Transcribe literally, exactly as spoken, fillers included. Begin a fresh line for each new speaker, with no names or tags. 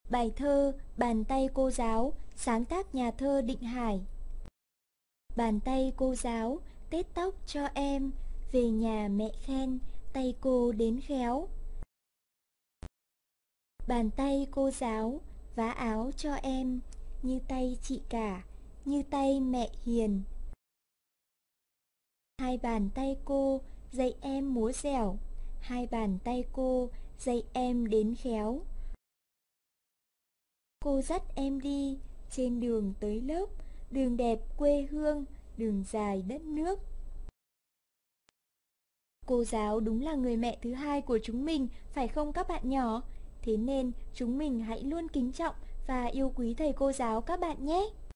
Bài thơ Bàn tay cô giáo, sáng tác nhà thơ Định Hải. Bàn tay cô giáo, tết tóc cho em, về nhà mẹ khen, tay cô đến khéo. Bàn tay cô giáo, vá áo cho em, như tay chị cả, như tay mẹ hiền. Hai bàn tay cô, dạy em múa dẻo, hai bàn tay cô, dạy em đến khéo. Cô dắt em đi, trên đường tới lớp, đường đẹp quê hương, đường dài đất nước. Cô giáo đúng là người mẹ thứ hai của chúng mình, phải không các bạn nhỏ? Thế nên chúng mình hãy luôn kính trọng và yêu quý thầy cô giáo các bạn nhé.